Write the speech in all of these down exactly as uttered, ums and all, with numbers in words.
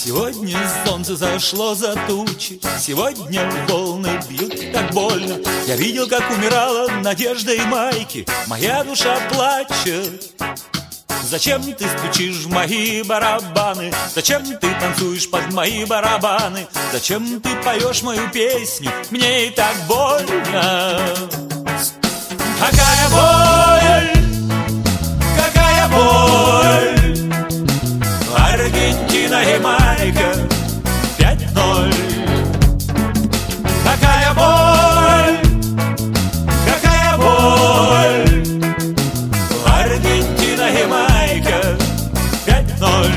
Сегодня солнце зашло за тучи, сегодня волны бьют так больно. Я видел, как умирала надежда и майки, моя душа плачет. Зачем ты стучишь в мои барабаны? Зачем ты танцуешь под мои барабаны? Зачем ты поешь мою песню? Мне и так больно. Какая боль, какая боль. Аргентина и Ямайка пять ноль. Какая боль, какая боль. Аргентина и Ямайка пять ноль.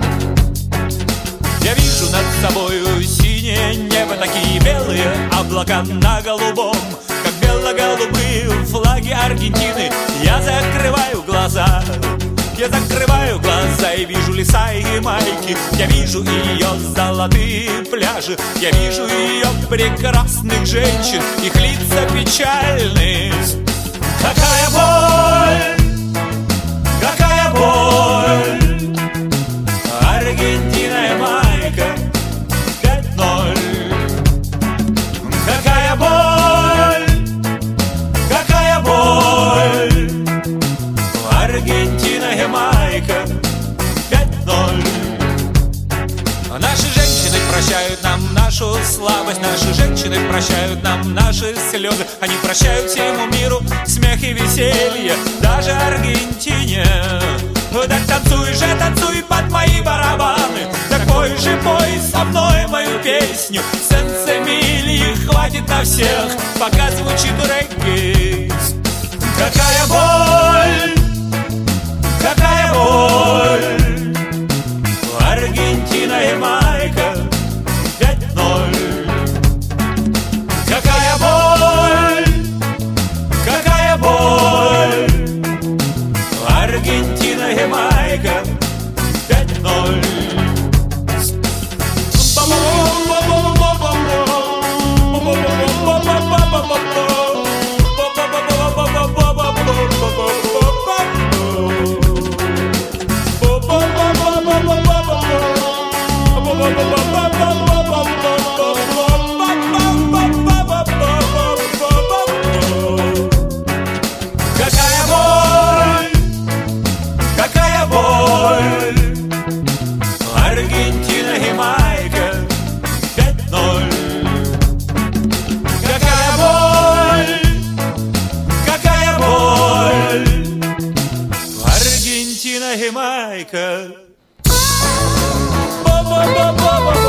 Я вижу над собою синее небо, такие белые облака на голубом, как бело-голубые флаги Аргентины. Я закрываю глаза, я закрываю глаза и вижу леса и Ямайки. Я вижу ее золотые пляжи, я вижу ее прекрасных женщин, их лица печальные. Какая боль, какая боль. Аргентина, Ямайка пять ноль. Какая боль, какая боль. Аргентина, Ямайка пять ноль. Наши женщины прощают нам нашу слабость, наши женщины прощают нам наши слезы. Они прощают всему миру смех и веселье, даже Аргентине. Так танцуй же, танцуй под мои барабаны, так пой же, пой со мной мою песню. Сенсемильи хватит на всех, пока звучит регги. Какая боль, какая боль. Аргентина, Ямайка пять ноль. Какая боль, какая боль. Аргентина, Ямайка пять ноль. Какая боль, какая боль. Аргентина, Ямайка пять ноль. Какая боль, какая боль. Аргентина, Ямайка. Бо-бо-бо-бо-бо.